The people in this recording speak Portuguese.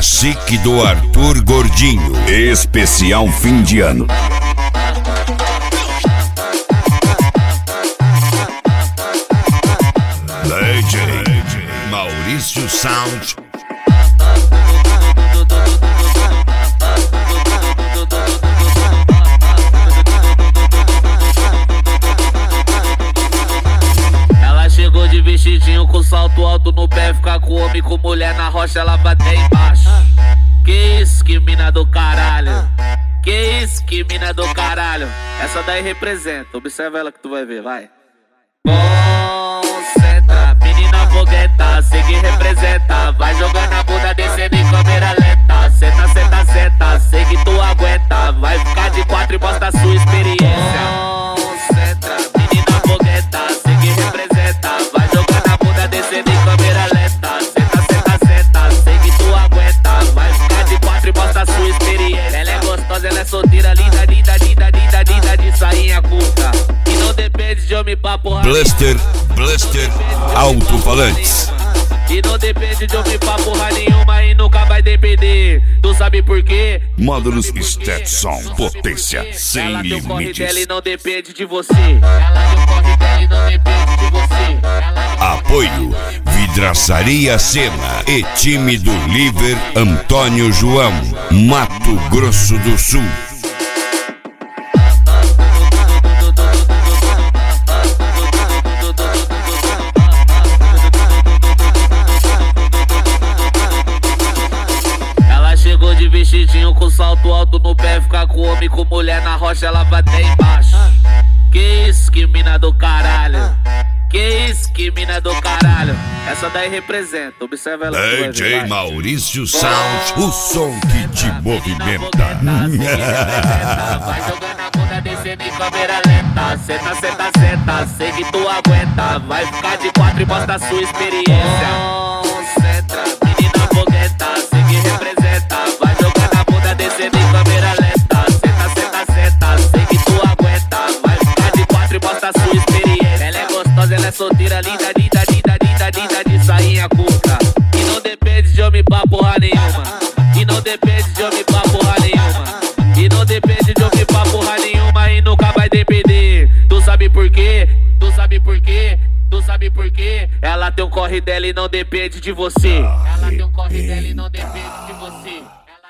Cacique do Arthur Gordinho. Especial fim de ano. DJ Maurício Sound. Ela chegou de vestidinho com salto alto no pé, fica com homem, com mulher na rocha, ela bate embaixo. Que isso, que mina do caralho. Que isso, que mina do caralho. Essa daí representa, observa ela que tu vai ver, vai. Concentra, menina fogueta, sei que representa. Vai jogando a bunda, descendo em câmera lenta. Senta, senta, senta, sei que tu aguenta. Vai ficar de quatro e mostra a sua experiência. Concentra, menina fogueta, sei que representa. Vai jogando a bunda, descendo em câmera lenta. Senta, senta, senta, sei que tu aguenta. Vai ficar de quatro e mostra a sua experiência. Ela é gostosa, ela é solteira, linda, linda, linda, linda, linda, de sainha curta. E não depende de homem pra porra. Blaster Alto-Falantes. E não depende de homem pra porra nenhuma e nunca vai depender. Tu sabe por quê? Módulos Stetson, potência sem ela limites. Ela corre dela e não depende de você. Ela corre dela e não depende de você. Apoio Vidraçaria Sena e time do Liver Antônio João, Mato Grosso do Sul. Chegou de vestidinho com salto alto no pé, fica com homem, com mulher na rocha, ela bate embaixo. Que isso, que mina do caralho. Que isso, que mina do caralho. Essa daí representa, observa ela. DJ Maurício Sound, o som que te movimenta. Vai jogando a bunda, descendo em câmera lenta. Senta, senta, senta, sei que tu aguenta. Vai ficar de quatro e mostra a sua experiência. Concentra, menina fogueta, sei que representa. Vai jogando a bunda, descendo em câmera lenta. Senta, senta, senta, sei que tu aguenta. Vai ficar de quatro e mostra a sua experiência. Ela é gostosa, ela é solteira, linda, linda, linda, linda, linda, de sainha curta. E não depende de homem pra porra nenhuma. E não depende de homem pra porra nenhuma. E não depende de homem pra porra nenhuma e nunca vai depender. Tu sabe por quê? Tu sabe por quê? Tu sabe por quê? Ela tem um corre dela e não depende de você. Ela tem um corre dela e não depende de você.